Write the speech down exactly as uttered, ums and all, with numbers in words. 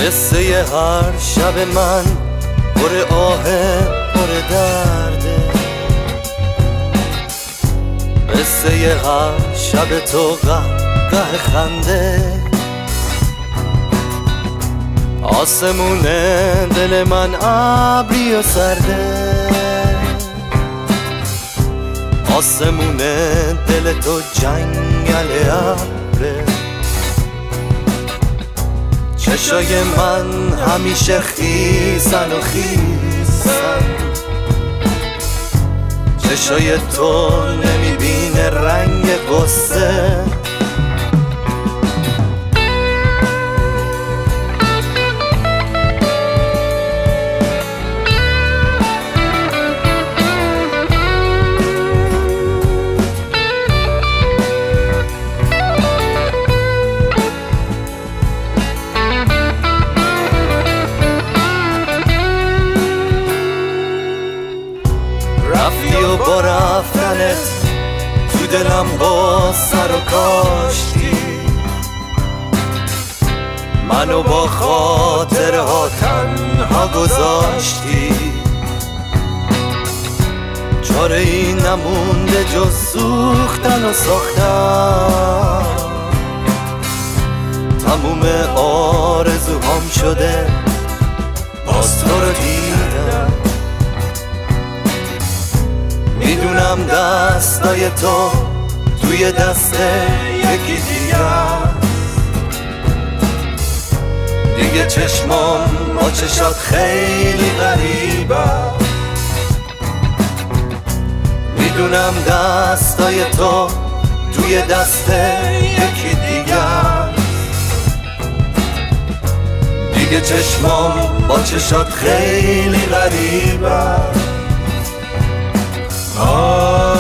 قصه هر شب من پر آه پر درده، قصه هر شب تو قهقه خنده. آسمون دل من ابری و سرده، آسمون دل تو جنگل ابره. چشای من همیشه خیسن و خیسن، چشای تو نمیبینه رنگ غصه. رفتی و با رفتنت تو دلم با سر و کاشتی، منو با خاطرها تنها گذاشتی. چاره ای نمونده جز سوختن و ساختن، تموم آرزوهام شده باز تو رو دیدم. میدونم دستای تو توی دست یکی دیگه است، دیگه چشمام با چشات خیلی غریبه. میدونم دستای تو توی دست یکی دیگه است، دیگه چشمام با چشات خیلی غریبه. آه